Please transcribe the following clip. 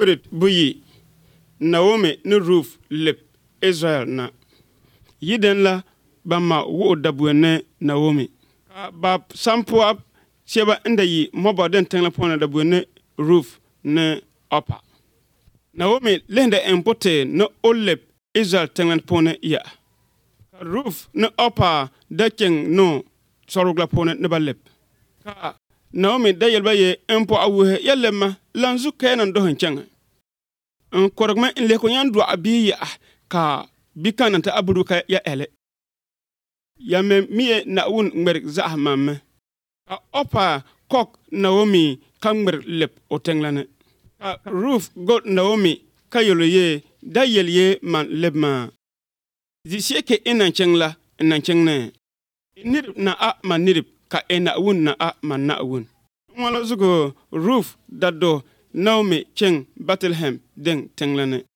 Spirit buyi Naomi ni Ruth lep Israel na. Yiden la ba ma wo dabuene Naomi. Ba sampoa cheba inda yi moba den tengla pona dabuene Ruth ne Opa. Naomi lende empote no olep Israel tengla pona ya. Ruth ne Opa dakeng no sorugla pona ne balep. Ka Naomi da yelba ye empo awuhe yelema lanzu kenan dohin changa. Korogma in le ko yan do abi ya ka bikana ta abudu ka ya ele. Ya me miye na un ngmer zahmamme. Ka Opa kok Naomi kangmer lep otenglane. Ka Ruth god Naomi kayolo ye da yel ye man lebma. Zisieke inan chengla inan chengne. Nirip na a man nirip ka ena un na a man na un. Wala zugo Ruth dado Naomi cheng Bethlehem den tenglane.